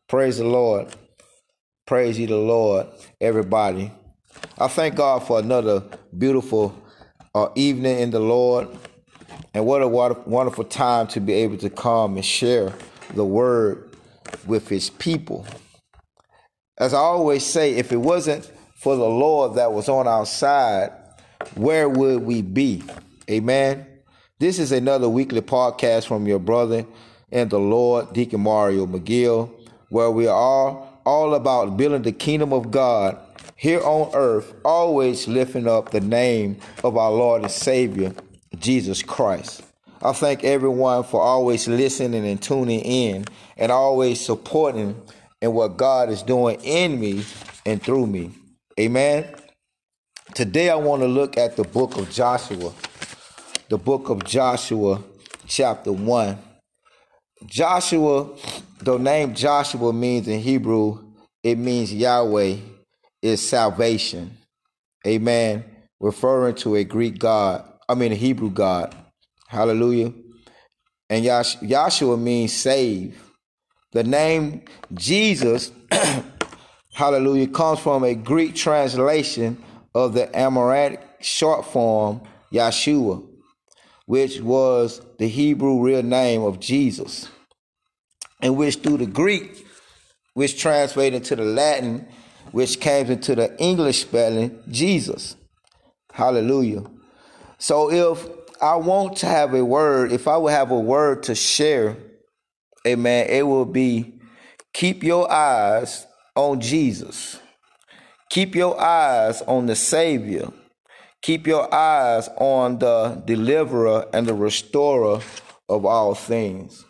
Praise the Lord. Praise ye the Lord, everybody. I thank God for another beautiful evening in the Lord. And what a wonderful time to be able to come and share the word with his people. As I always say, if it wasn't for the Lord that was on our side, where would we be? Amen. This is another weekly podcast from your brother in the Lord, Deacon Mario McGill, where we are all about building the kingdom of God here on earth, always lifting up the name of our Lord and Savior, Jesus Christ. I thank everyone for always listening and tuning in and always supporting in what God is doing in me and through me. Amen. Today I want to look at the book of Joshua. The book of Joshua, chapter 1. Joshua, the name Joshua means in Hebrew, it means Yahweh is salvation. Amen. Referring to a a Hebrew God. Hallelujah. And Yahshua means save. The name Jesus, hallelujah, comes from a Greek translation of the Amharic short form Yeshua, which was the Hebrew real name of Jesus, and which through the Greek, which translated into the Latin, which came into the English spelling, Jesus. Hallelujah. So if I want to have a word, if I would have a word to share, amen, it will be keep your eyes on Jesus. Keep your eyes on the Savior. Keep your eyes on the deliverer and the restorer of all things.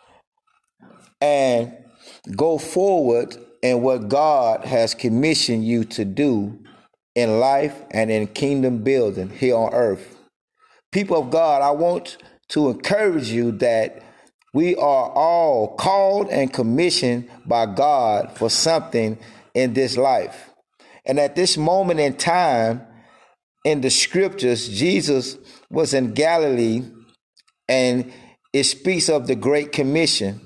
And go forward in what God has commissioned you to do in life and in kingdom building here on earth. People of God, I want to encourage you that we are all called and commissioned by God for something in this life. And at this moment in time, in the scriptures, Jesus was in Galilee, and it speaks of the Great Commission.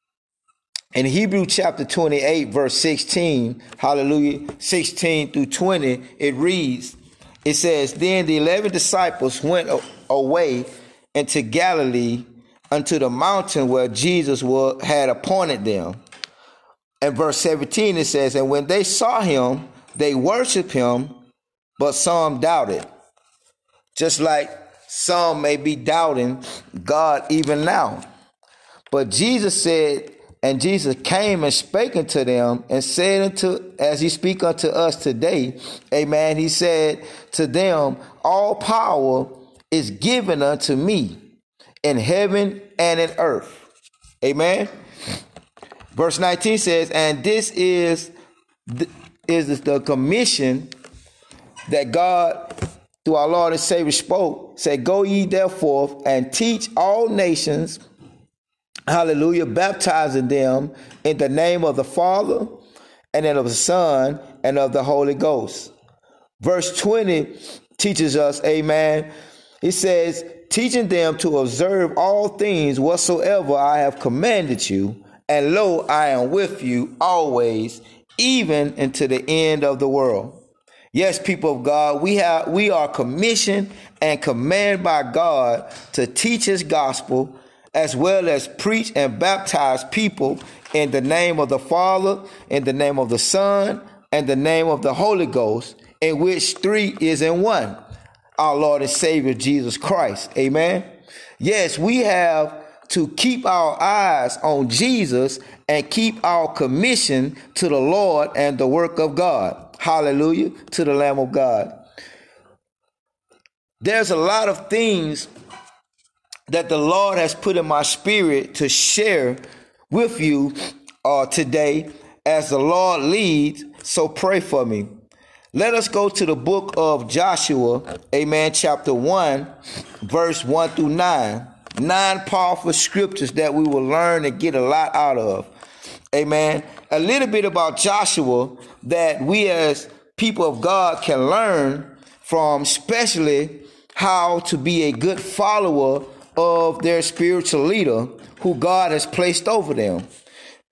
In Hebrew chapter 28, verse 16, hallelujah, 16 through 20, it reads, it says, Then the 11 disciples went away into Galilee unto the mountain where Jesus had appointed them. And verse 17, it says, And when they saw him, they worshiped him, but some doubted. Just like some may be doubting God even now. But Jesus said, and Jesus came and spake unto them and said as he speak unto us today, amen, he said to them, All power is given unto me in heaven and in earth. Amen. Verse 19 says, And this is the commission that God, through our Lord and Savior, spoke, said, Go ye therefore and teach all nations, hallelujah, baptizing them in the name of the Father and then of the Son and of the Holy Ghost. Verse 20 teaches us, amen, it says, teaching them to observe all things whatsoever I have commanded you, and lo, I am with you always, even unto the end of the world. Yes, people of God, we are commissioned and commanded by God to teach his gospel, as well as preach and baptize people in the name of the Father, in the name of the Son, and the name of the Holy Ghost, in which three is in one, our Lord and Savior, Jesus Christ. Amen. Yes, we have to keep our eyes on Jesus and keep our commission to the Lord and the work of God. Hallelujah, to the Lamb of God. There's a lot of things that the Lord has put in my spirit to share with you today as the Lord leads, so pray for me. Let us go to the book of Joshua, amen, chapter 1, verse 1 through 9. 9 powerful scriptures that we will learn and get a lot out of. Amen. A little bit about Joshua that we as people of God can learn from, especially how to be a good follower of their spiritual leader who God has placed over them.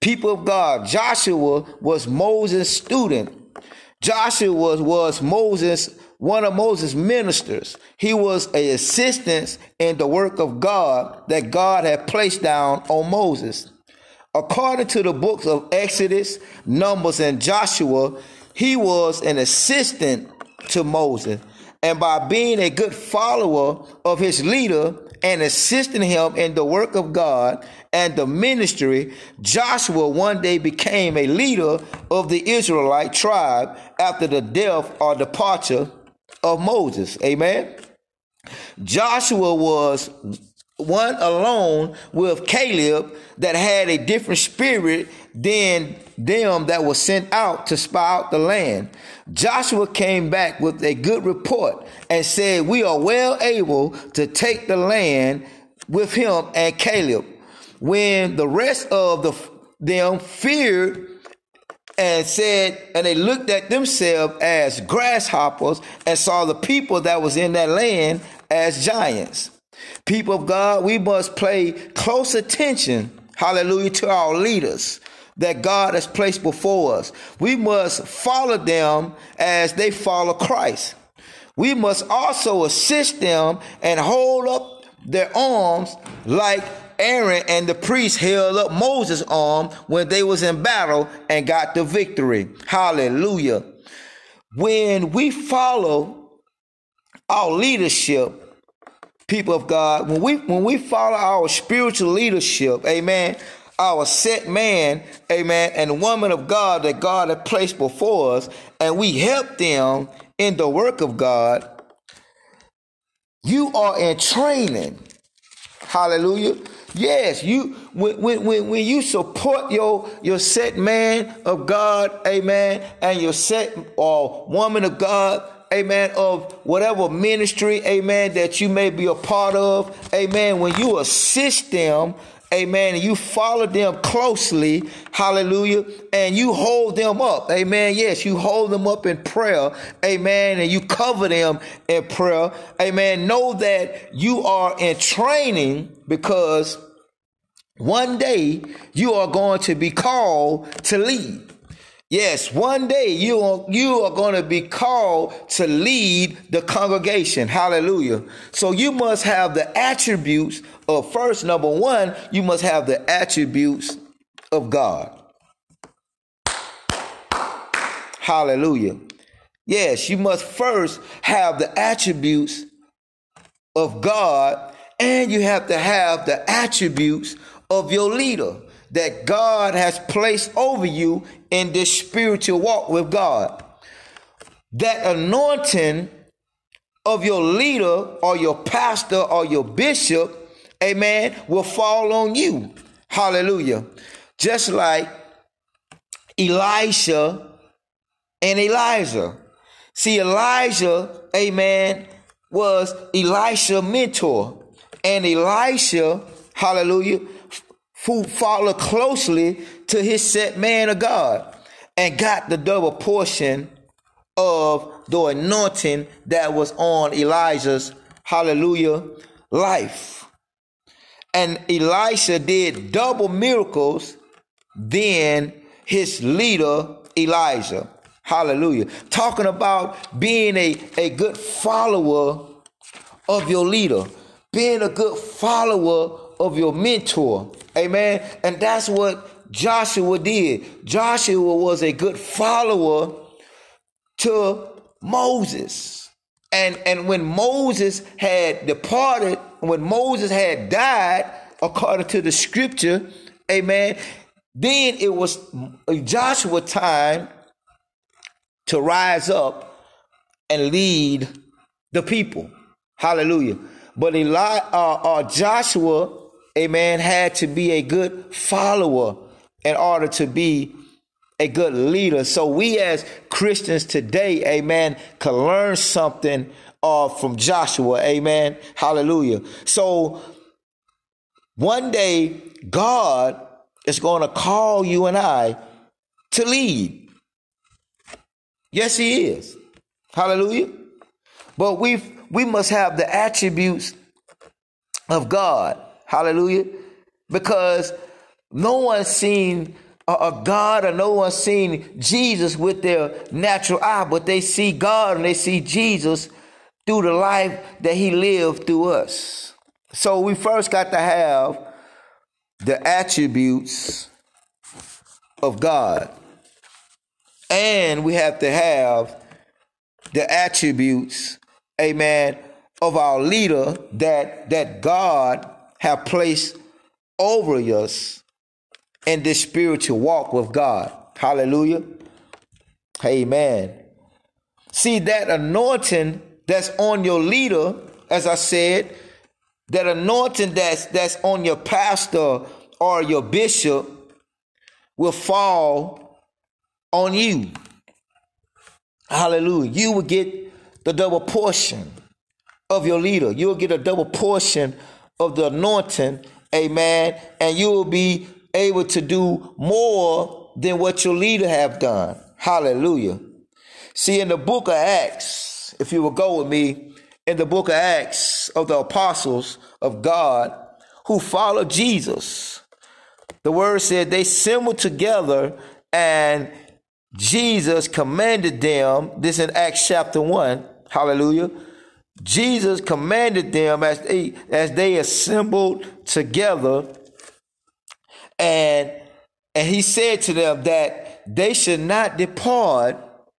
People of God, Joshua was Moses' student. Joshua was one of Moses' ministers. He was an assistant in the work of God that God had placed down on Moses. According to the books of Exodus, Numbers, and Joshua, he was an assistant to Moses. And by being a good follower of his leader and assisting him in the work of God and the ministry, Joshua one day became a leader of the Israelite tribe after the death or departure of Moses. Amen. Joshua was one alone with Caleb that had a different spirit than them that were sent out to spy out the land. Joshua came back with a good report and said, we are well able to take the land with him and Caleb. When the rest of them feared and said, and they looked at themselves as grasshoppers and saw the people that was in that land as giants. People of God, we must pay close attention, hallelujah, to our leaders that God has placed before us. We must follow them as they follow Christ. We must also assist them and hold up their arms like Aaron and the priests held up Moses' arm when they was in battle and got the victory. Hallelujah. When we follow our leadership, people of God, when we follow our spiritual leadership, amen, our set man, amen, and woman of God that God had placed before us, and we help them in the work of God, you are in training. Hallelujah. Yes, when you support your set man of God, amen, and your set or woman of God, amen, of whatever ministry, amen, that you may be a part of, amen, when you assist them, amen, and you follow them closely, hallelujah, and you hold them up, amen, yes, you hold them up in prayer, amen, and you cover them in prayer, amen, know that you are in training because one day you are going to be called to lead. Yes, one day you are going to be called to lead the congregation. Hallelujah. So you must have the attributes of, first, number one, you must have the attributes of God. Hallelujah. Yes, you must first have the attributes of God, and you have to have the attributes of your leader that God has placed over you in this spiritual walk with God. That anointing of your leader or your pastor or your bishop, amen, will fall on you. Hallelujah. Just like Elisha and Elijah. See, Elijah, amen, was Elisha's mentor. And Elisha, hallelujah, who followed closely to his set man of God and got the double portion of the anointing that was on Elijah's, hallelujah, life. And Elisha did double miracles than his leader, Elijah. Hallelujah. Talking about being a good follower of your leader, being a good follower of your mentor. Amen. And that's what Joshua did. Joshua was a good follower to Moses. And when Moses had departed, when Moses had died, according to the scripture, amen, then it was Joshua time to rise up and lead the people. Hallelujah. But Joshua, amen, had to be a good follower in order to be a good leader. So we as Christians today, amen, can learn something from Joshua, amen. Hallelujah. So one day God is going to call you and I to lead. Yes, he is. Hallelujah. But we must have the attributes of God. Hallelujah. Because no one's seen God, or no one seen Jesus with their natural eye, but they see God and they see Jesus through the life that he lived through us. So we first got to have the attributes of God. And we have to have the attributes, amen, of our leader that God have placed over us in this spiritual walk with God. Hallelujah. Amen. See, that anointing that's on your leader, as I said, that anointing that's on your pastor or your bishop will fall on you. Hallelujah. You will get the double portion of your leader. You'll get a double portion of the anointing, amen, and you will be able to do more than what your leader have done. Hallelujah. See, in the book of Acts, if you will go with me, in the book of Acts of the apostles of God who followed Jesus, the word said they assembled together and Jesus commanded them, this in Acts chapter 1, hallelujah. Jesus commanded them as they assembled together, and he said to them that they should not depart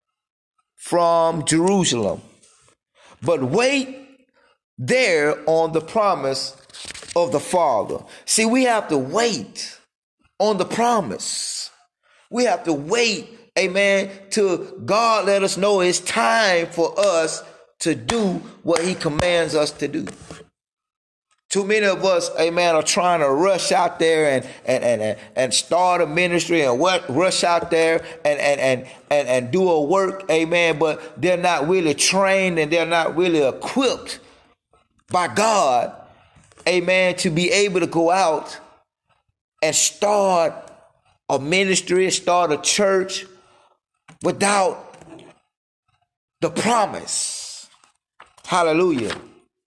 from Jerusalem, but wait there on the promise of the Father. See, we have to wait on the promise. We have to wait, amen, till God let us know it's time for us to do what he commands us to do. Too many of us, amen, are trying to rush out there and start a ministry and rush out there and do a work, amen, but they're not really trained and they're not really equipped by God, amen, to be able to go out and start a ministry, start a church without the promise. Hallelujah.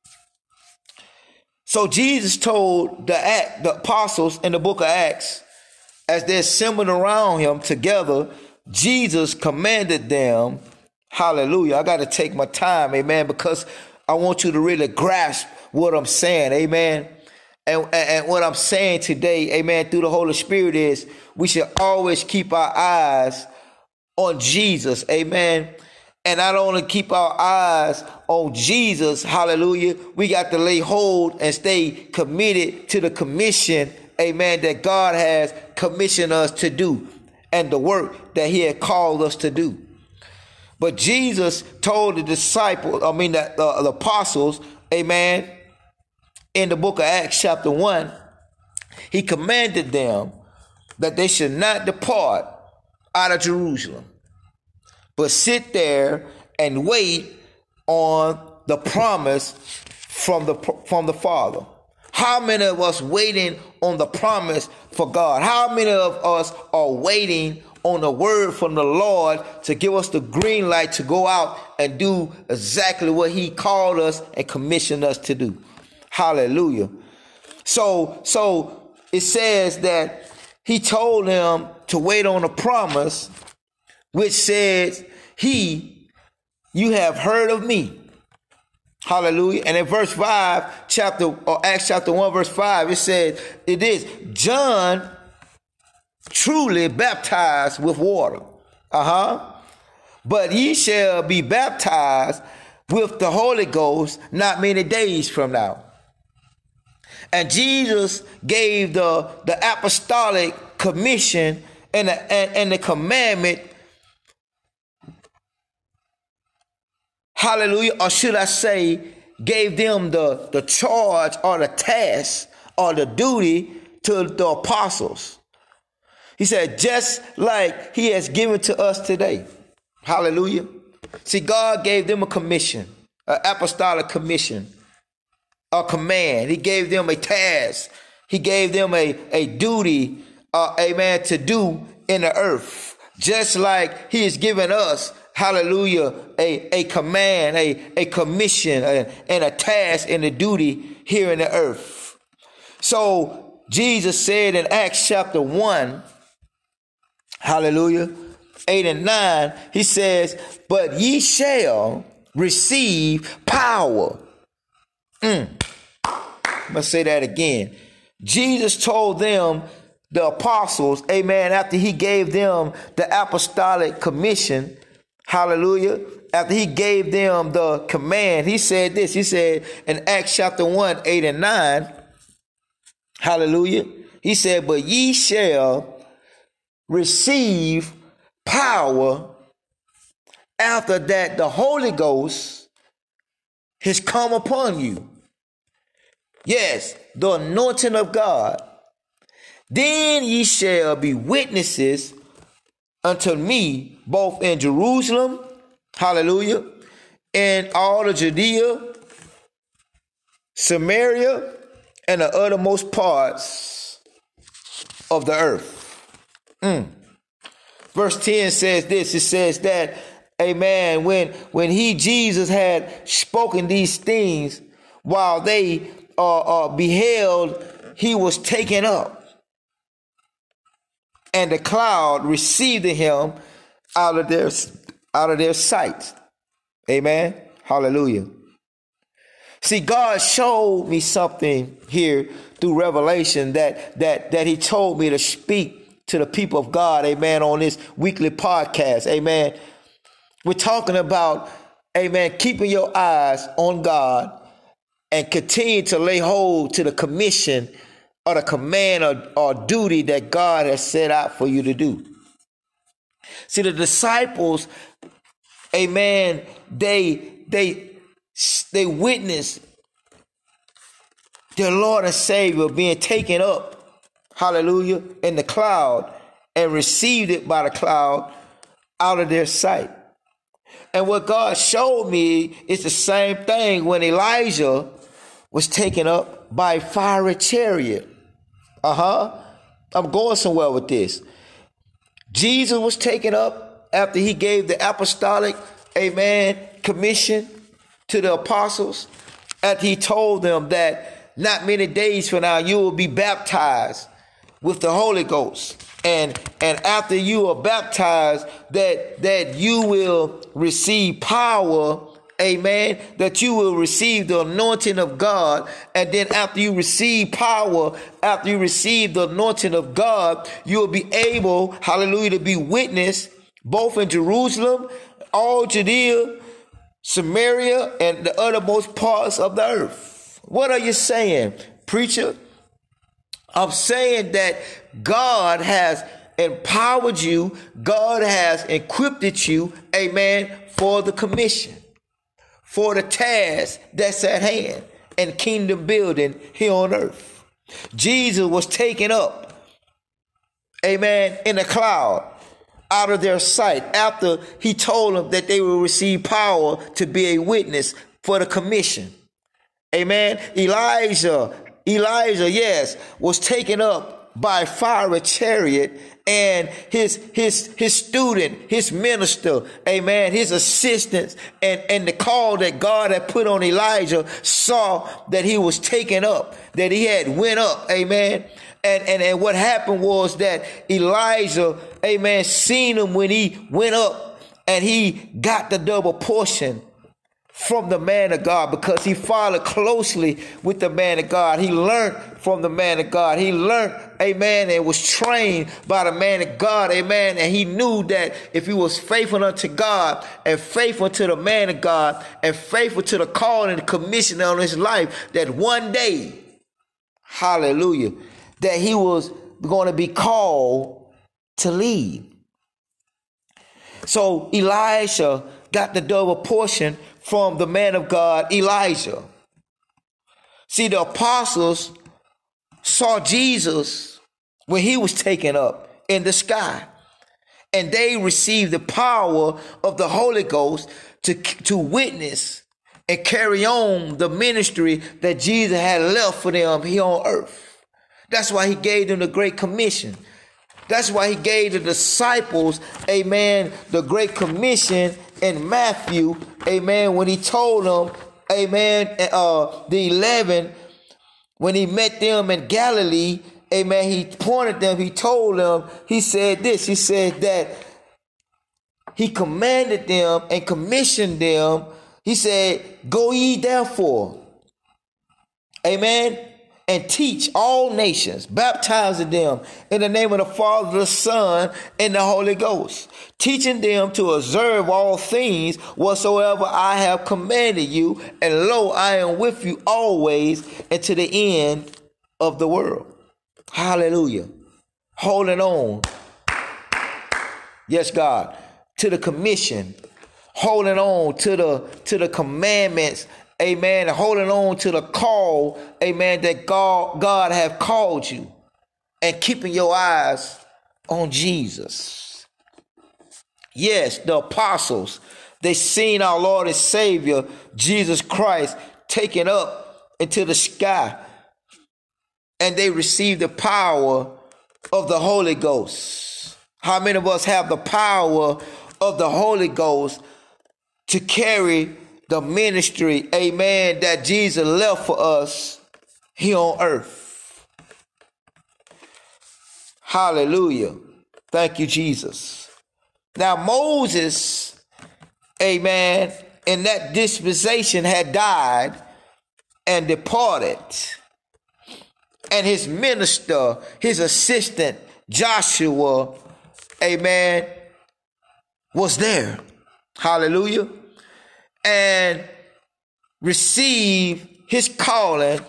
So Jesus told the apostles in the book of Acts, as they're assembled around him together, Jesus commanded them, hallelujah. I got to take my time, amen, because I want you to really grasp what I'm saying, amen. And what I'm saying today, amen, through the Holy Spirit is we should always keep our eyes on Jesus, amen. And not only keep our eyes on Jesus, hallelujah, we got to lay hold and stay committed to the commission, amen, that God has commissioned us to do and the work that he had called us to do. But Jesus told the the apostles, amen, in the book of Acts chapter 1, he commanded them that they should not depart out of Jerusalem, but sit there and wait on the promise from the Father. How many of us waiting on the promise for God? How many of us are waiting on the word from the Lord to give us the green light to go out and do exactly what he called us and commissioned us to do? Hallelujah. So it says that he told them to wait on a promise, which says, you have heard of me. Hallelujah. And in verse 5, Acts chapter 1, verse 5, it says, it is John truly baptized with water. But ye shall be baptized with the Holy Ghost not many days from now. And Jesus gave the apostolic commission and the commandment, hallelujah, or should I say, gave them the charge or the task or the duty to the apostles. He said, just like he has given to us today. Hallelujah. See, God gave them a commission, an apostolic commission, a command. He gave them a task. He gave them a duty, amen, to do in the earth. Just like he has given us, hallelujah, a command, a commission, and a task and a duty here in the earth. So Jesus said in Acts chapter 1, Hallelujah. 8 and 9, he says, but ye shall receive power. I'm going to say that again. Jesus told them, the apostles, amen, after he gave them the apostolic commission, hallelujah, after he gave them the command, he said this, he said in Acts chapter 1, 8 and 9, hallelujah, he said, but ye shall receive power after that the Holy Ghost has come upon you. Yes, the anointing of God. Then ye shall be witnesses unto me, both in Jerusalem, hallelujah, and all of Judea, Samaria, and the uttermost parts of the earth. Verse 10 says this, it says that, amen, when Jesus had spoken these things, while they beheld, he was taken up. And the cloud received him out of their sight. Amen. Hallelujah. See, God showed me something here through revelation that he told me to speak to the people of God. Amen. On this weekly podcast. Amen. We're talking about, amen, keeping your eyes on God and continue to lay hold to the commission or the command or duty that God has set out for you to do. See, the disciples, amen, they witnessed their Lord and Savior being taken up, hallelujah, in the cloud and received it by the cloud out of their sight. And what God showed me is the same thing when Elijah was taken up by a fiery chariot. I'm going somewhere with this. Jesus was taken up after he gave the apostolic, amen, commission to the apostles, after he told them that not many days from now you will be baptized with the Holy Ghost. And after you are baptized, that you will receive power, amen, that you will receive the anointing of God. And then after you receive power, after you receive the anointing of God, you will be able, hallelujah, to be witness both in Jerusalem, all Judea, Samaria, and the uttermost parts of the earth. What are you saying, preacher? I'm saying that God has empowered you. God has equipped you, amen, for the commission, for the task that's at hand and kingdom building here on earth. Jesus was taken up, amen, in a cloud out of their sight after he told them that they will receive power to be a witness for the commission. Amen. Elijah, yes, was taken up by a fiery chariot, and his student, his minister, amen, his assistants, and the call that God had put on Elijah saw that he was taken up, that he had went up, amen. And what happened was that Elijah, amen, seen him when he went up, and he got the double portion from the man of God, because he followed closely with the man of God. He learned from the man of God. He learned, amen, and was trained by the man of God, amen. And he knew that if he was faithful unto God and faithful to the man of God and faithful to the call and the commission on his life, that one day, hallelujah, that he was going to be called to lead. So Elisha got the double portion from the man of God, Elijah. See, the apostles saw Jesus when he was taken up in the sky, and they received the power of the Holy Ghost to witness and carry on the ministry that Jesus had left for them here on earth. That's why he gave them the Great Commission. That's why he gave the disciples, amen, the Great Commission in Matthew, amen, when he told them, amen, the 11, when he met them in Galilee, amen, he pointed them, he told them, he said this, he said that he commanded them and commissioned them. He said, go ye therefore, amen, and teach all nations, baptizing them in the name of the Father, the Son, and the Holy Ghost, teaching them to observe all things whatsoever I have commanded you. And lo, I am with you always and to the end of the world. Hallelujah. Holding on. Yes, God. To the commission. Holding on to the commandments. Amen. Holding on to the call, amen, that God have called you. And keeping your eyes on Jesus. Yes, the apostles, they seen our Lord and Savior, Jesus Christ, taken up into the sky. And they received the power of the Holy Ghost. How many of us have the power of the Holy Ghost to carry the ministry, amen, that Jesus left for us here on earth? Hallelujah. Thank you, Jesus. Now Moses, amen, in that dispensation had died and departed. And his minister, his assistant, Joshua, amen, was there. Hallelujah. And received his calling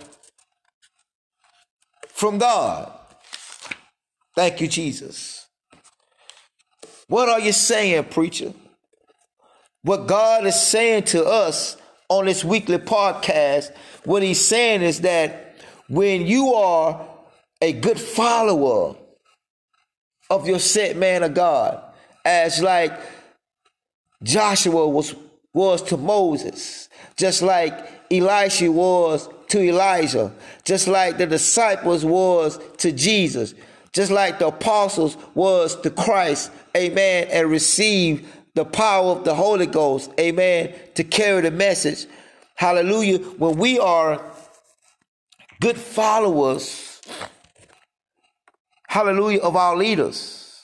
from God. Thank you, Jesus. What are you saying, preacher? What God is saying to us on this weekly podcast, what he's saying is that when you are a good follower of your set man of God, as like Joshua was to Moses, just like Elisha was to Elijah, just like the disciples was to Jesus, just like the apostles was to Christ, amen, and received the power of the Holy Ghost, amen, to carry the message. Hallelujah. When we are good followers, hallelujah, of our leaders,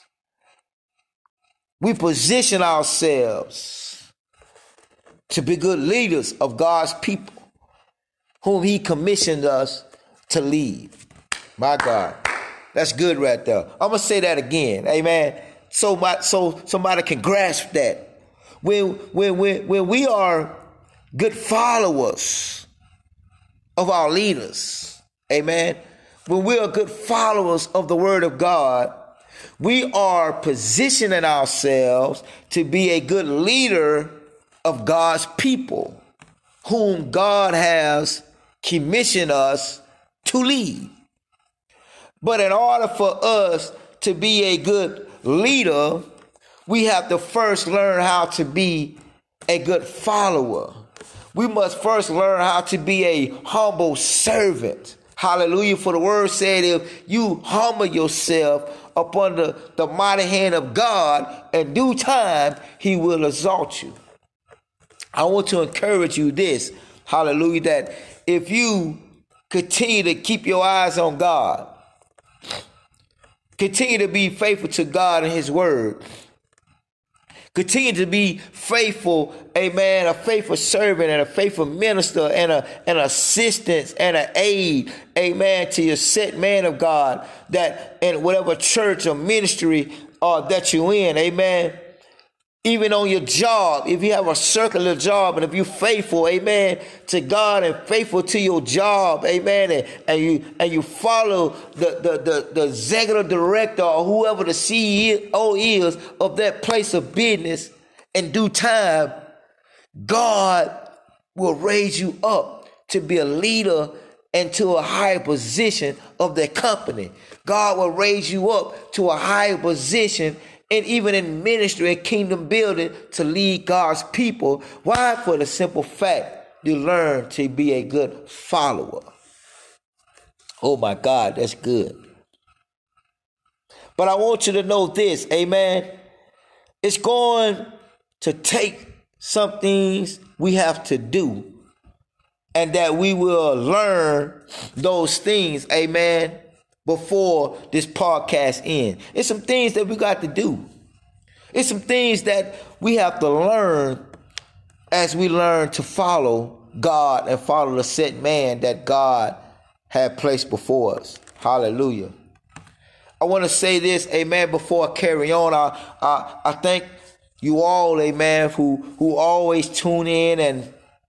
we position ourselves to be good leaders of God's people, whom he commissioned us to lead. My God, that's good right there. I'm going to say that again, amen, so somebody can grasp that. When we are good followers of our leaders, amen, when we are good followers of the word of God, we are positioning ourselves to be a good leader of God's people, whom God has commissioned us to lead. But in order for us to be a good leader, we have to first learn how to be a good follower. We must first learn how to be a humble servant. Hallelujah. For the word said, if you humble yourself upon the mighty hand of God, in due time, he will exalt you. I want to encourage you this, hallelujah, that if you continue to keep your eyes on God, continue to be faithful to God and his word, continue to be faithful, amen, a faithful servant and a faithful minister and an assistant and an aid, amen, to your set man of God, that in whatever church or ministry that you're in, amen. Even on your job, if you have a circular job and if you're faithful, amen, to God and faithful to your job, amen, and you follow the executive director or whoever the CEO is of that place of business, in due time, God will raise you up to be a leader and to a higher position of that company. God will raise you up to a higher position, and even in ministry and kingdom building, to lead God's people. Why? For the simple fact you learn to be a good follower. Oh my God, that's good. But I want you to know this, amen. It's going to take some things we have to do, and that we will learn those things, amen, before this podcast ends. It's some things that we got to do. It's some things that we have to learn as we learn to follow God and follow the set man that God had placed before us. Hallelujah. I want to say this, amen, before I carry on. I thank you all, amen, who always tune in and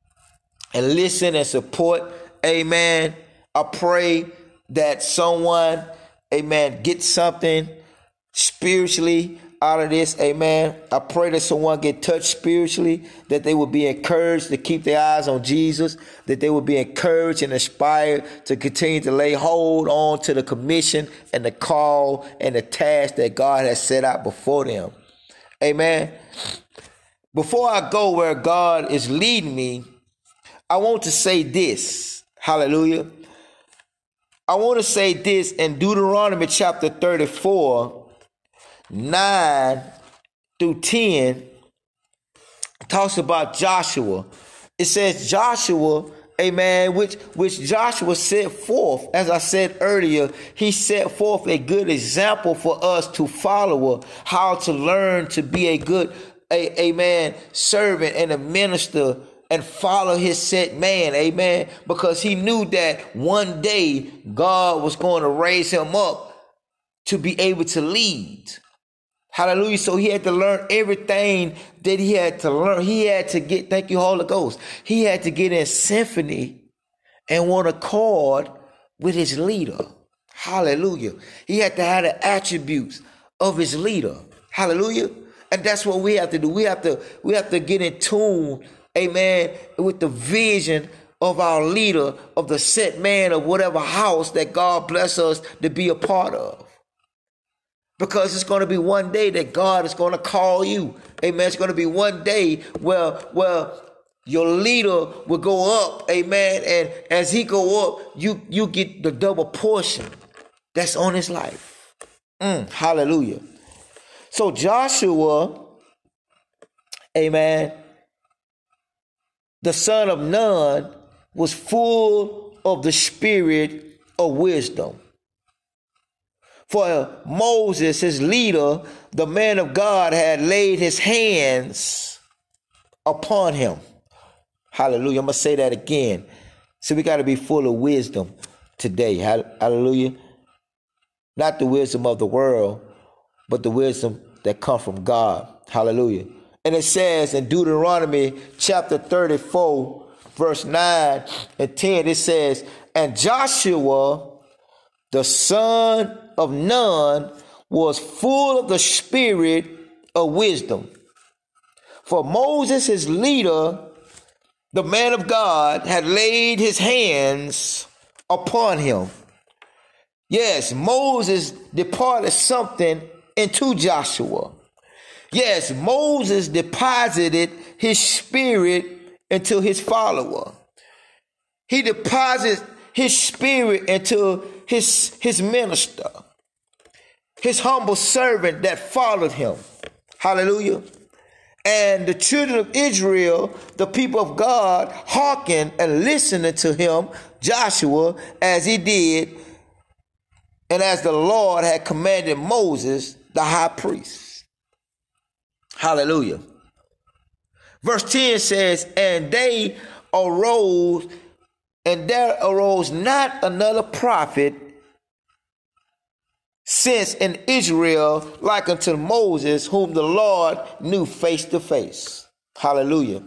listen and support, amen. I pray that someone, amen, gets something spiritually out of this, amen. I pray that someone get touched spiritually, that they will be encouraged to keep their eyes on Jesus, that they will be encouraged and inspired to continue to lay hold on to the commission and the call and the task that God has set out before them. Amen. Before I go where God is leading me, I want to say this. Hallelujah. I want to say this in Deuteronomy chapter 34, 9 through 10, talks about Joshua. It says Joshua, amen, which Joshua set forth, as I said earlier, he set forth a good example for us to follow, how to learn to be a good, amen, servant and a minister and follow his set man, amen, because he knew that one day God was going to raise him up to be able to lead. Hallelujah. So he had to learn everything that he had to learn. He had to get, thank you, Holy Ghost. He had to get in symphony and one accord with his leader. Hallelujah. He had to have the attributes of his leader. Hallelujah. And that's what we have to do. We have to get in tune, amen, with the vision of our leader, of the set man of whatever house that God bless us to be a part of. Because it's going to be one day that God is going to call you. Amen. It's going to be one day where your leader will go up. Amen. And as he go up, you get the double portion that's on his life. Hallelujah. So Joshua, amen, the son of Nun, was full of the spirit of wisdom. For Moses, his leader, the man of God, had laid his hands upon him. Hallelujah. I'm going to say that again. So we got to be full of wisdom today. Hallelujah. Not the wisdom of the world, but the wisdom that comes from God. Hallelujah. And it says in Deuteronomy chapter 34, verse 9 and 10, it says, and Joshua, the son of Nun, was full of the spirit of wisdom. For Moses, his leader, the man of God, had laid his hands upon him. Yes, Moses departed something into Joshua. Yes, Moses deposited his spirit into his follower. He deposited his spirit into his minister, his humble servant that followed him. Hallelujah. And the children of Israel, the people of God, hearkened and listened to him, Joshua, as he did, and as the Lord had commanded Moses, the high priest. Hallelujah. Verse 10 says, and they arose, and there arose not another prophet since in Israel like unto Moses, whom the Lord knew face to face. Hallelujah.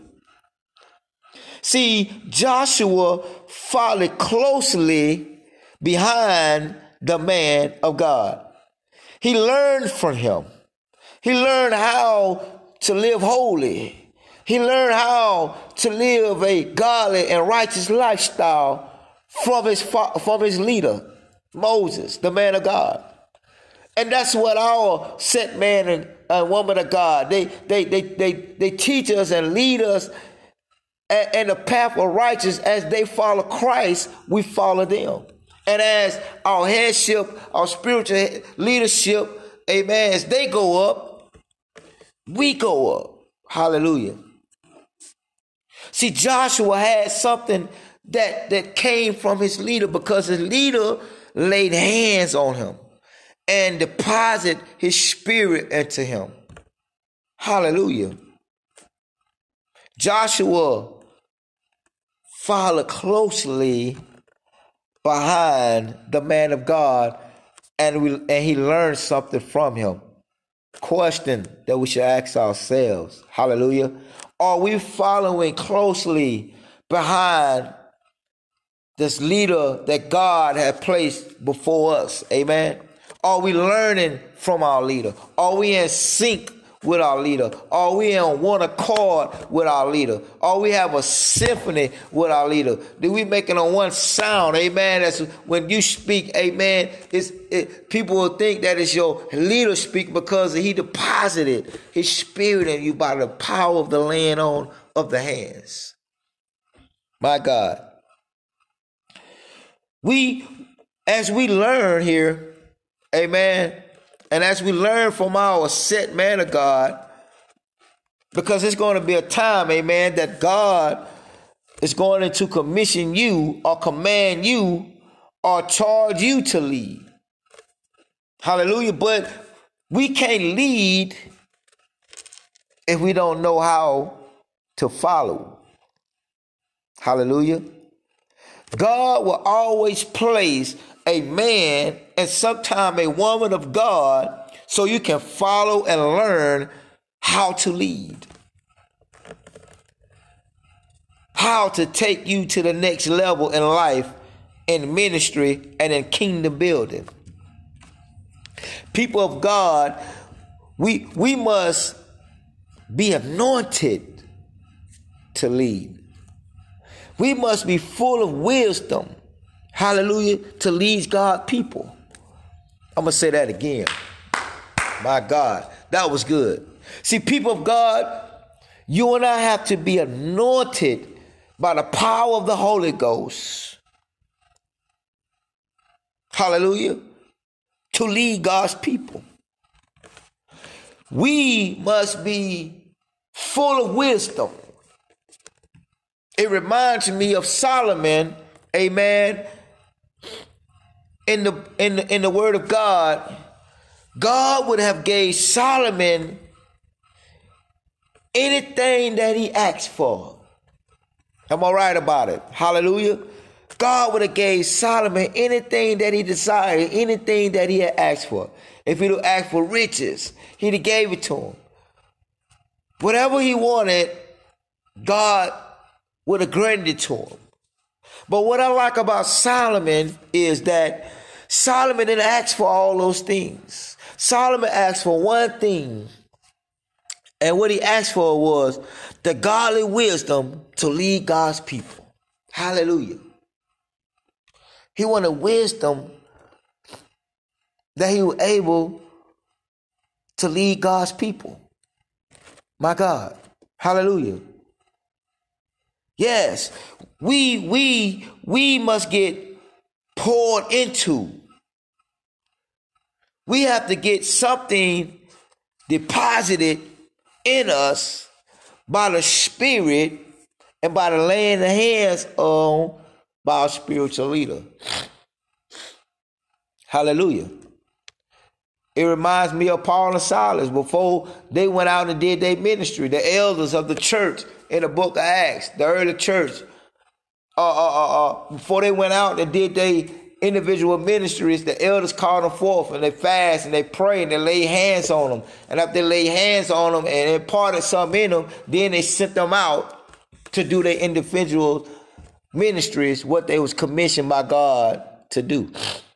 See, Joshua followed closely behind the man of God. He learned from him. He learned how to live holy. He learned how to live a godly and righteous lifestyle from his leader, Moses, the man of God. And that's what our set man and woman of God, they teach us and lead us in the path of righteousness. As they follow Christ, we follow them. And as our headship, our spiritual leadership, amen, as they go up, we go up. Hallelujah. See, Joshua had something that came from his leader, because his leader laid hands on him and deposit his spirit into him. Hallelujah. Joshua followed closely behind the man of God, and he learned something from him. Question that we should ask ourselves. Hallelujah. Are we following closely behind this leader that God had placed before us? Amen. Are we learning from our leader? Are we in sync with our leader? Are we in one accord with our leader? Are we have a symphony with our leader? Do we make it on one sound? Amen. That's when you speak, amen. People will think that it's your leader speak because he deposited his spirit in you by the power of the laying on of the hands. My God. As we learn here, amen, and as we learn from our set man of God, because it's going to be a time, amen, that God is going to commission you or command you or charge you to lead. Hallelujah. But we can't lead if we don't know how to follow. Hallelujah. God will always place a man and sometimes a woman of God so you can follow and learn how to lead, how to take you to the next level in life, in ministry, and in kingdom building. People of God, we must be anointed to lead. We must be full of wisdom, hallelujah, to lead God's people. I'm going to say that again. My God, that was good. See, people of God, you and I have to be anointed by the power of the Holy Ghost. Hallelujah. To lead God's people. We must be full of wisdom. It reminds me of Solomon, amen. In the word of God, God would have gave Solomon anything that he asked for. Am I right about it? Hallelujah. God would have gave Solomon anything that he desired, anything that he had asked for. If he'd have asked for riches, he'd have gave it to him. Whatever he wanted, God would have granted it to him. But what I like about Solomon is that Solomon didn't ask for all those things. Solomon asked for one thing. And what he asked for was the godly wisdom to lead God's people. Hallelujah. He wanted wisdom that he was able to lead God's people. My God. Hallelujah. Yes, we must get poured into. We have to get something deposited in us by the Spirit and by the laying the hands on by our spiritual leader. Hallelujah. It reminds me of Paul and Silas before they went out and did their ministry. The elders of the church in the book of Acts, the early church, before they went out and did their individual ministries, the elders called them forth and they fast and they pray and they lay hands on them. And after they lay hands on them and imparted something in them, then they sent them out to do their individual ministries, what they was commissioned by God to do.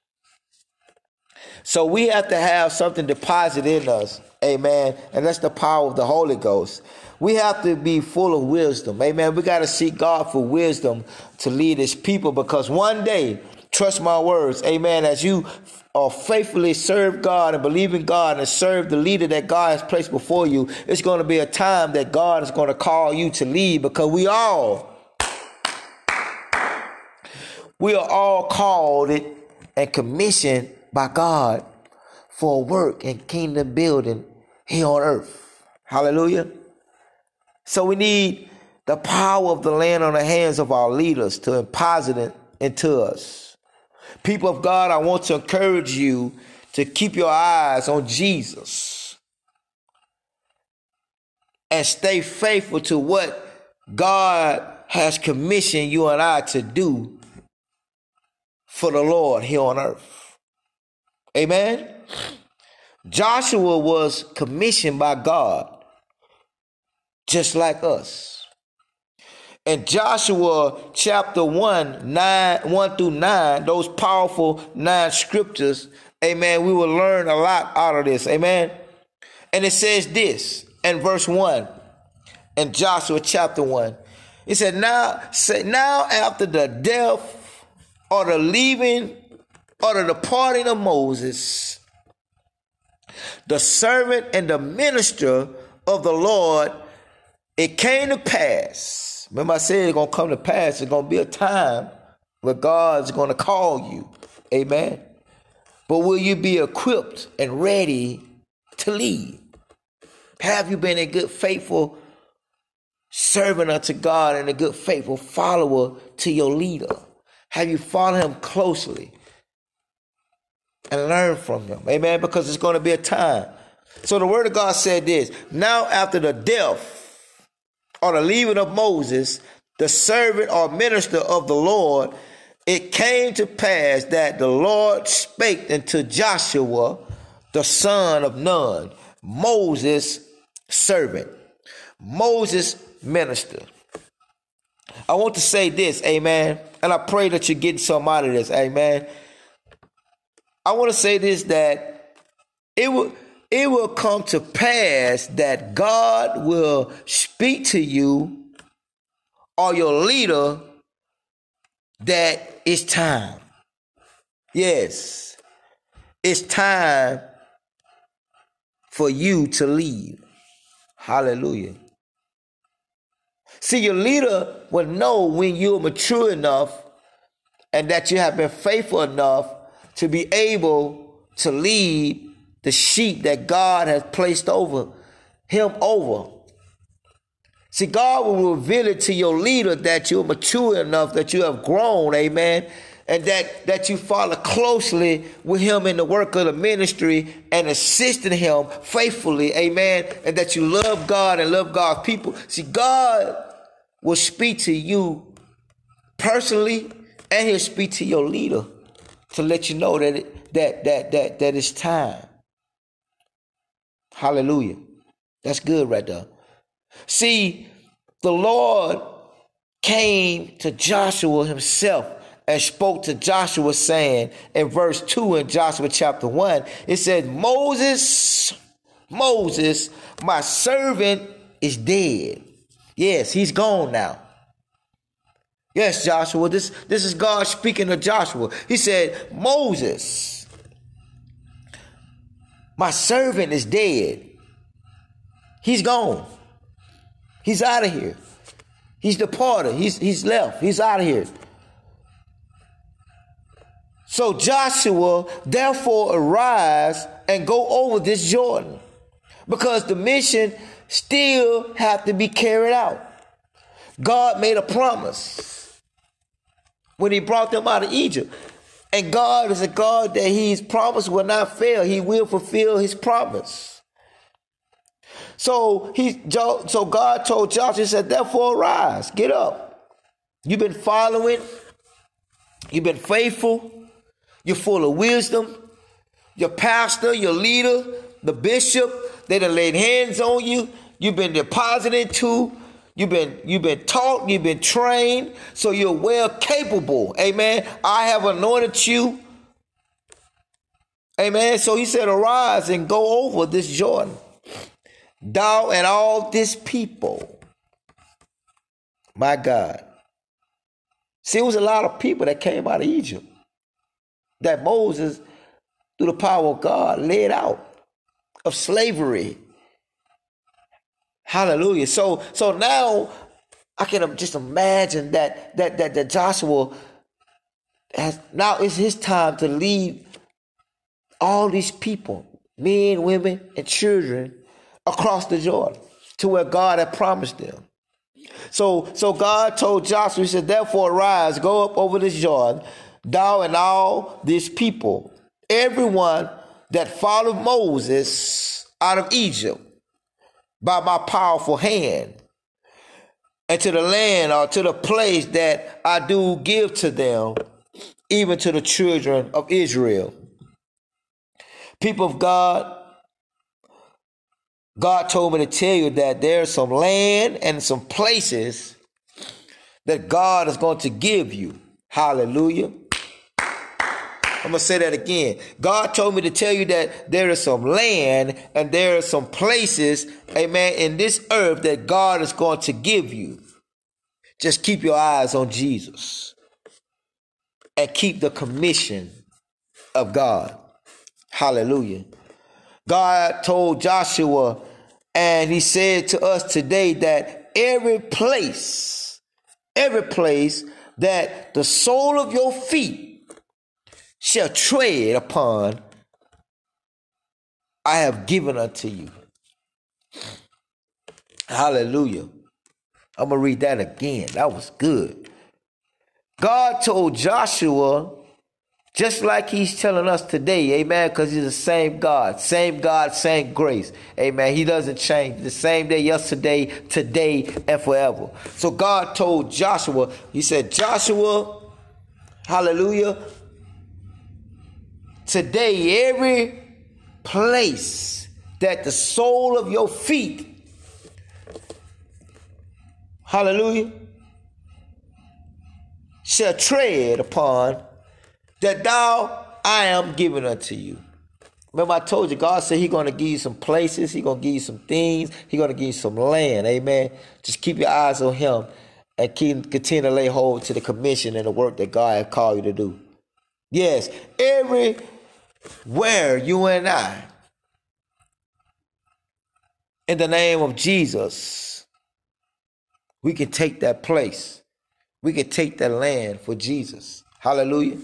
So we have to have something deposited in us, amen, and that's the power of the Holy Ghost. We have to be full of wisdom, amen. We got to seek God for wisdom to lead his people, because one day, trust my words, amen, as you faithfully serve God and believe in God and serve the leader that God has placed before you, it's going to be a time that God is going to call you to lead, because we are all called and commissioned by God for work and kingdom building here on earth. Hallelujah. So we need the power of the land on the hands of our leaders to deposit it into us. People of God, I want to encourage you to keep your eyes on Jesus and stay faithful to what God has commissioned you and I to do for the Lord here on earth. Amen. Joshua was commissioned by God just like us. In Joshua chapter 1 through 9, those powerful 9 scriptures, amen, we will learn a lot out of this, amen. And it says this in verse 1 in Joshua chapter 1. It said, now after the death or the leaving or the departing of Moses, the servant and the minister of the Lord, it came to pass. Remember I said it's going to come to pass. It's going to be a time where God's going to call you. Amen. But will you be equipped and ready to lead? Have you been a good, faithful servant unto God and a good, faithful follower to your leader? Have you followed him closely and learn from him? Amen. Because it's going to be a time. So the word of God said this. Now after the death or the leaving of Moses, the servant or minister of the Lord, it came to pass that the Lord spake unto Joshua, the son of Nun, Moses' servant, Moses' minister. I want to say this, amen, and I pray that you get some out of this, amen. I want to say this, that it will come to pass that God will speak to you or your leader that it's time. Yes, it's time for you to lead. Hallelujah. See, your leader will know when you're mature enough and that you have been faithful enough to be able to lead the sheep that God has placed over him over. See, God will reveal it to your leader that you're mature enough, that you have grown, amen, and that you follow closely with him in the work of the ministry and assisting him faithfully, amen, and that you love God and love God's people. See, God will speak to you personally, and he'll speak to your leader to let you know that it's time. Hallelujah. That's good right there. See, the Lord came to Joshua himself and spoke to Joshua, saying in verse 2 in Joshua chapter 1, it said, Moses, my servant is dead. Yes, he's gone now. Yes, Joshua, this is God speaking to Joshua. He said, Moses, my servant is dead. He's gone. He's out of here. He's departed. He's left. He's out of here. So Joshua, therefore, arise and go over this Jordan, because the mission still have to be carried out. God made a promise when he brought them out of Egypt. And God is a God that his promise will not fail. He will fulfill his promise. So God told Joshua, he said, therefore arise, get up. You've been following. You've been faithful. You're full of wisdom. Your pastor, your leader, the bishop, they done laid hands on you. You've been deposited to. You've been taught. You've been trained. So you're well capable. Amen. I have anointed you. Amen. So he said, arise and go over this Jordan, thou and all this people. My God. See, it was a lot of people that came out of Egypt that Moses, through the power of God, led out of slavery. Hallelujah. So now I can just imagine that Joshua has, now it's his time to lead all these people, men, women, and children, across the Jordan to where God had promised them. So God told Joshua, he said, therefore arise, go up over this Jordan, thou and all this people, everyone that followed Moses out of Egypt by my powerful hand, and to the land or to the place that I do give to them, even to the children of Israel. People of God, God told me to tell you that there's some land and some places that God is going to give you. Hallelujah. I'm going to say that again. God told me to tell you that there is some land and there are some places, amen, in this earth that God is going to give you. Just keep your eyes on Jesus and keep the commission of God. Hallelujah. God told Joshua, and he said to us today that every place that the sole of your feet shall tread upon, I have given unto you. Hallelujah. I'm going to read that again. That was good. God told Joshua, just like he's telling us today, amen, because he's the same God, same grace. Amen. He doesn't change. The same day, yesterday, today, and forever. So God told Joshua, he said, Joshua, hallelujah, today every place that the sole of your feet, hallelujah, shall tread upon, that I am giving unto you. Remember I told you, God said he's going to give you some places, he's going to give you some things, he's going to give you some land, amen. Just keep your eyes on him and continue to lay hold to the commission and the work that God has called you to do. Yes, everywhere you and I, in the name of Jesus, we can take that place. We can take that land for Jesus. Hallelujah.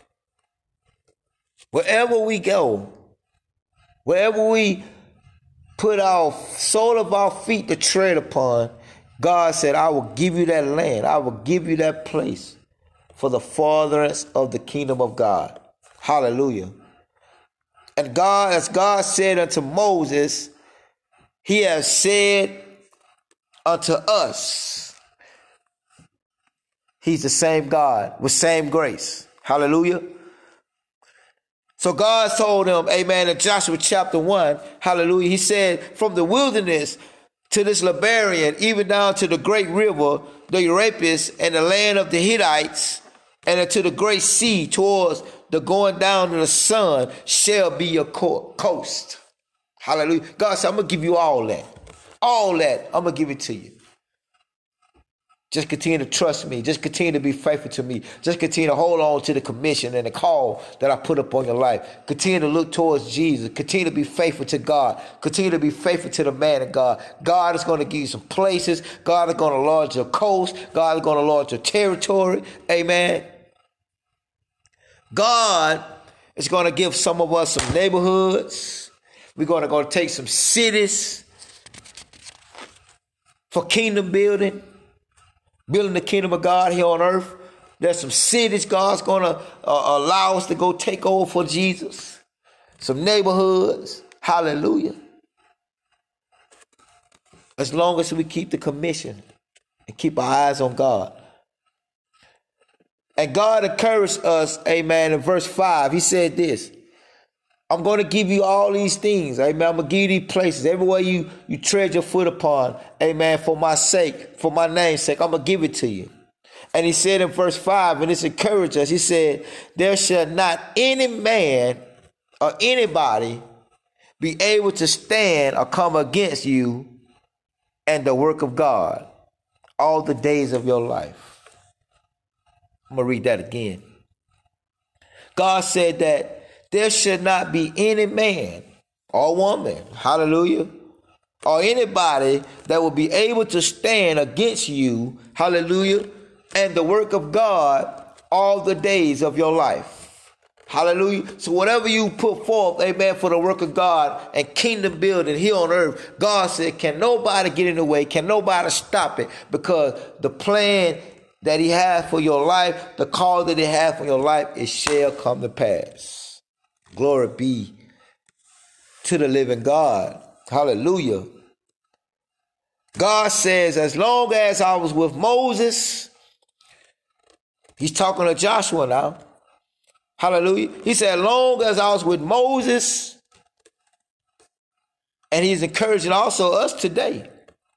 Wherever we go, wherever we put our sole of our feet to tread upon, God said, I will give you that land. I will give you that place for the furtherance of the kingdom of God. Hallelujah. And God, as God said unto Moses, he has said unto us. He's the same God with same grace. Hallelujah. So God told him, amen, in Joshua chapter 1, hallelujah, he said, from the wilderness to this Liberian, even down to the great river, the Euphrates, and the land of the Hittites, and unto the great sea towards the going down of the sun shall be your coast. Hallelujah. God said, I'm going to give you all that. All that, I'm going to give it to you. Just continue to trust me. Just continue to be faithful to me. Just continue to hold on to the commission and the call that I put upon your life. Continue to look towards Jesus. Continue to be faithful to God. Continue to be faithful to the man of God. God is going to give you some places. God is going to enlarge your coast. God is going to enlarge your territory. Amen. God is going to give some of us some neighborhoods. We're going to go take some cities for kingdom building. Building the kingdom of God here on earth. There's some cities God's going to allow us to go take over for Jesus. Some neighborhoods. Hallelujah. As long as we keep the commission and keep our eyes on God. And God encouraged us, amen, in verse 5. He said this. I'm going to give you all these things. Amen. I'm going to give you these places. Everywhere you tread your foot upon. Amen. For my sake, for my name's sake, I'm going to give it to you. And he said in verse 5, and this encouraged us. He said, there shall not any man or anybody be able to stand or come against you and the work of God all the days of your life. I'm going to read that again. God said that there should not be any man or woman, hallelujah, or anybody that will be able to stand against you, hallelujah, and the work of God all the days of your life. Hallelujah. So whatever you put forth, amen, for the work of God and kingdom building here on earth, God said, can nobody get in the way? Can nobody stop it? Because the plan that he has for your life, the call that he has for your life, it shall come to pass. Glory be to the living God. Hallelujah. God says, as long as I was with Moses, he's talking to Joshua now. Hallelujah. He said, as long as I was with Moses, and he's encouraging also us today.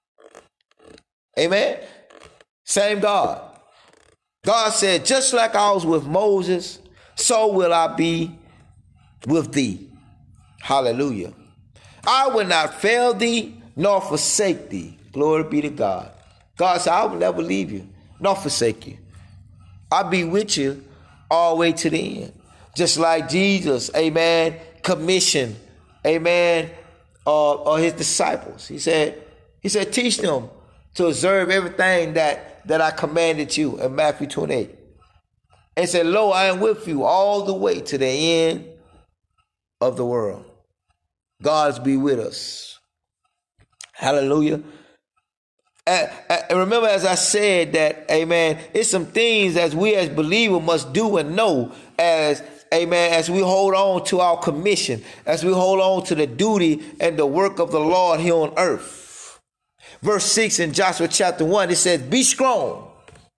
Amen. Same God. God said, just like I was with Moses, so will I be with thee. Hallelujah. I will not fail thee nor forsake thee. Glory be to God. God said, I will never leave you nor forsake you. I'll be with you all the way to the end. Just like Jesus, amen, commissioned, amen, his disciples. He said, teach them to observe everything that I commanded you in Matthew 28. And said, lo, I am with you all the way to the end of the world. God's be with us. Hallelujah. And remember, as I said that, amen, it's some things as we as believers must do and know as, amen, as we hold on to our commission, as we hold on to the duty and the work of the Lord here on earth. Verse 6 in Joshua chapter 1, it says, be strong.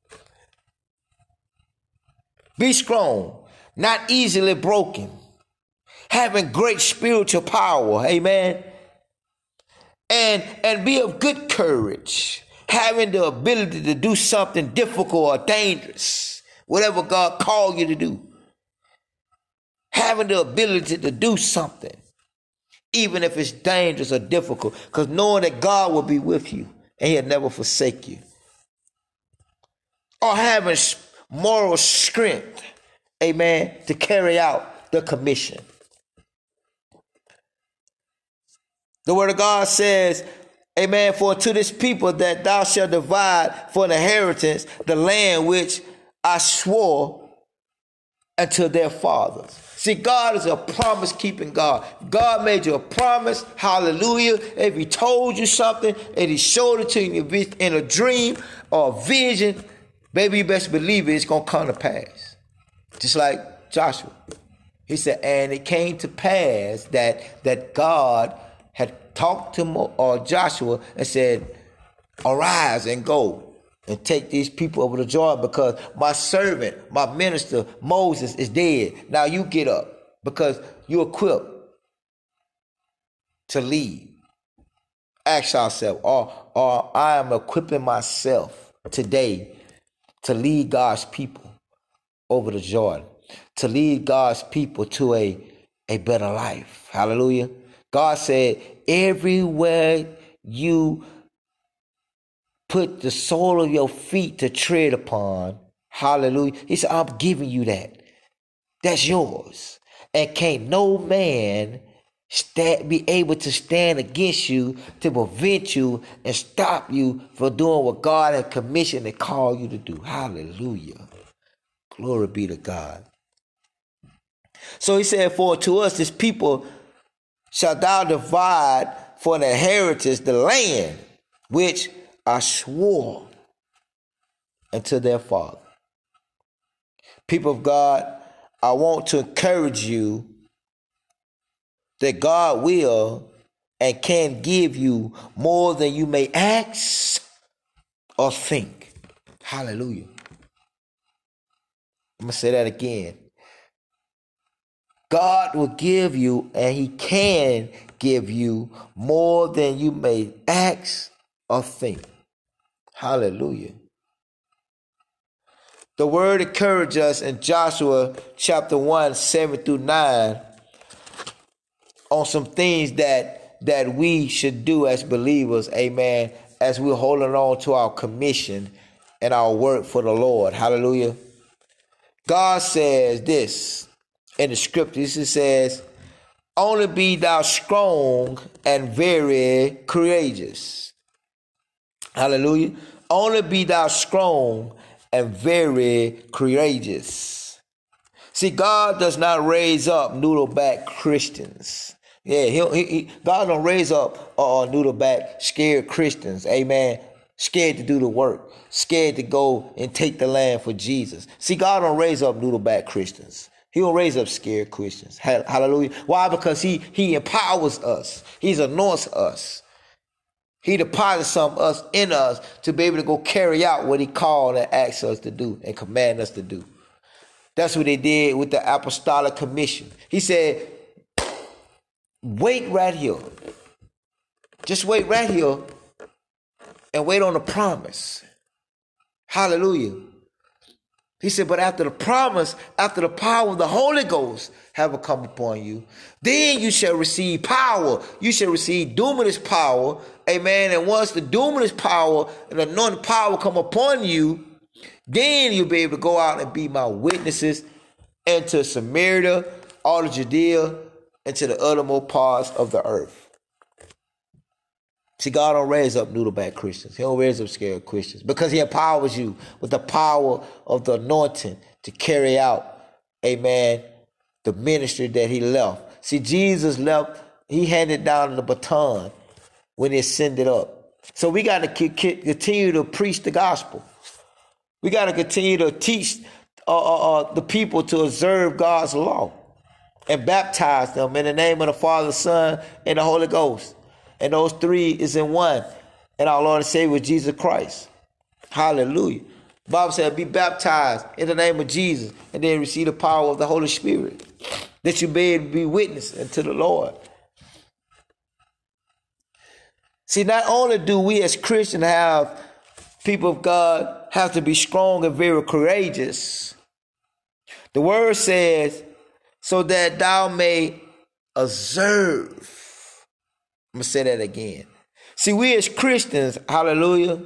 Be strong, not easily broken, having great spiritual power, amen. And be of good courage, having the ability to do something difficult or dangerous, whatever God called you to do. Having the ability to do something, even if it's dangerous or difficult, because knowing that God will be with you and he'll never forsake you. Or having moral strength, amen, to carry out the commission. The word of God says, amen, for to this people that thou shalt divide for an inheritance the land which I swore unto their fathers. See, God is a promise-keeping God. God made you a promise. Hallelujah. If he told you something and he showed it to you in a dream or a vision, baby, you best believe it, it's going to come to pass. Just like Joshua. He said, and it came to pass that God had talked to Joshua and said, arise and go and take these people over the Jordan, because my servant, my minister, Moses, is dead. Now you get up, because you're equipped to lead. Ask yourself, or I am equipping myself today to lead God's people over the Jordan, to lead God's people to a better life. Hallelujah. God said, everywhere you put the sole of your feet to tread upon, hallelujah, he said, I'm giving you that. That's yours. And can't no man be able to stand against you to prevent you and stop you from doing what God had commissioned and called you to do. Hallelujah. Glory be to God. So he said, for to us, this people, shalt thou divide for an inheritance the land which I swore unto their father. People of God, I want to encourage you that God will and can give you more than you may ask or think. Hallelujah. I'm going to say that again. God will give you, and he can give you more than you may ask or think. Hallelujah. The word encourages us in Joshua chapter 1, 7 through 9 on some things that we should do as believers, amen, as we're holding on to our commission and our work for the Lord. Hallelujah. God says this in the scriptures. It says, only be thou strong and very courageous. Hallelujah. Only be thou strong and very courageous. See, God does not raise up noodle-back Christians. Yeah, God don't raise up noodle-back scared Christians. Amen. scared to do the work, scared to go and take the land for Jesus. See, God don't raise up noodleback Christians. He don't raise up scared Christians. Hallelujah. Why? Because he empowers us. He anoints us. He deposits some of us in us to be able to go carry out what he called and asked us to do and command us to do. That's what they did with the Apostolic Commission. He said, wait right here. Just wait right here and wait on the promise. Hallelujah. He said, but after the promise, after the power of the Holy Ghost have come upon you, then you shall receive power. You shall receive dunamis power. Amen. And once the dunamis power and the anointing power come upon you, then you'll be able to go out and be my witnesses into Samaria, all of Judea, and to the uttermost parts of the earth. See, God don't raise up noodleback Christians. He don't raise up scared Christians because he empowers you with the power of the anointing to carry out, amen, the ministry that he left. See, Jesus left, he handed down the baton when he ascended up. So we got to continue to preach the gospel. We got to continue to teach the people to observe God's law and baptize them in the name of the Father, Son, and the Holy Ghost. And those three is in one. And our Lord and Savior was Jesus Christ. Hallelujah. The Bible said, be baptized in the name of Jesus and then receive the power of the Holy Spirit, that you may be witness unto the Lord. See, not only do we as Christians have people of God have to be strong and very courageous. The word says, so that thou may observe. I'm going to say that again. See, we as Christians, hallelujah,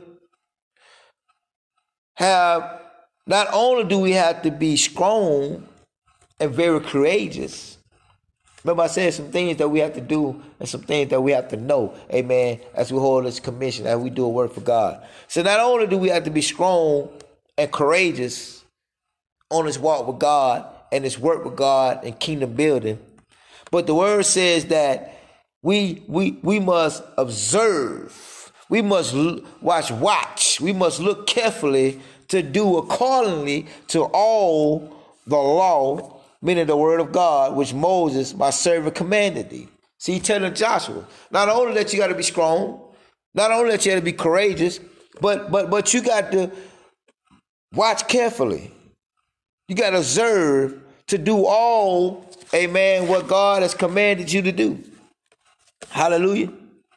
have, not only do we have to be strong and very courageous. Remember I said some things that we have to do and some things that we have to know, amen, as we hold this commission, as we do a work for God. So not only do we have to be strong and courageous on this walk with God and this work with God and kingdom building, but the word says that we must observe. We must watch. We must look carefully to do accordingly to all the law, meaning the word of God, which Moses, my servant, commanded thee. See, he telling Joshua, not only that you got to be strong, not only that you got to be courageous, but you got to watch carefully. You got to observe to do all, amen, what God has commanded you to do. Hallelujah.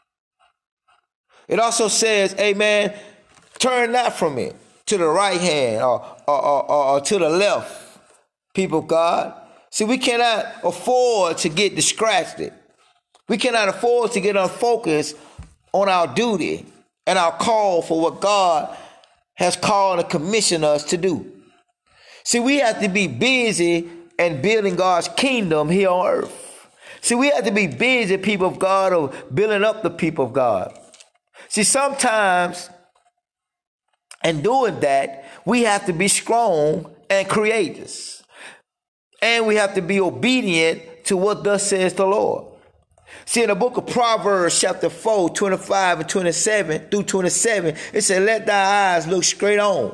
It also says, amen, turn not from it to the right hand or to the left, people of God. See, we cannot afford to get distracted. We cannot afford to get unfocused on our duty and our call for what God has called and commissioned us to do. See, we have to be busy and building God's kingdom here on earth. See, we have to be busy, people of God, of building up the people of God. See, sometimes in doing that, we have to be strong and courageous. And we have to be obedient to what thus says the Lord. See, in the book of Proverbs, chapter 4, 25 and 27 through 27, it said, let thy eyes look straight on,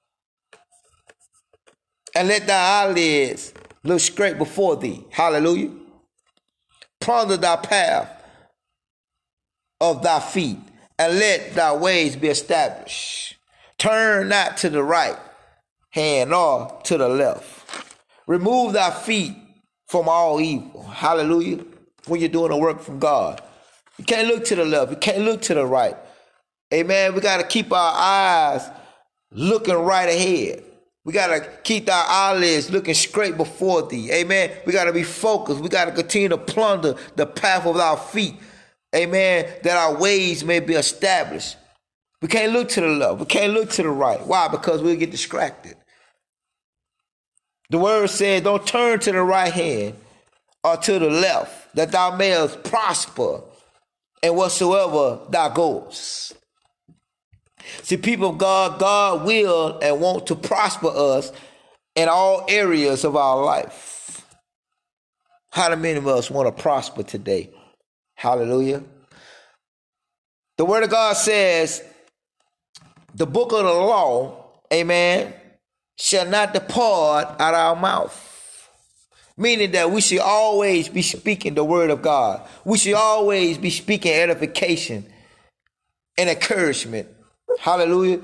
and let thy eyelids look straight before thee. Hallelujah. Ponder thy path of thy feet, and let thy ways be established. Turn not to the right hand nor to the left. Remove thy feet from all evil. Hallelujah. When you're doing the work from God, you can't look to the left. You can't look to the right. Amen. We got to keep our eyes looking right ahead. We got to keep our eyelids looking straight before thee. Amen. We got to be focused. We got to continue to plunder the path of our feet. Amen. That our ways may be established. We can't look to the left. We can't look to the right. Why? Because we'll get distracted. The word says, don't turn to the right hand or to the left, that thou mayest prosper in whatsoever thou goest. See, people of God, God will and want to prosper us in all areas of our life. How many of us want to prosper today? Hallelujah. The word of God says the book of the law, amen, shall not depart out of our mouth. Meaning that we should always be speaking the word of God. We should always be speaking edification and encouragement. Hallelujah.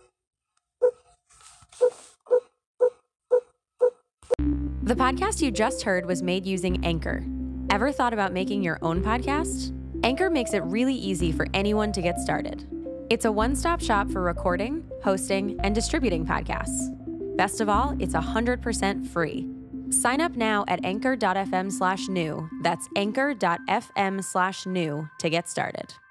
The podcast you just heard was made using Anchor. Ever thought about making your own podcast? Anchor makes it really easy for anyone to get started. It's a one-stop shop for recording, hosting, and distributing podcasts. Best of all, it's 100% free. Sign up now at anchor.fm/new. That's anchor.fm/new to get started.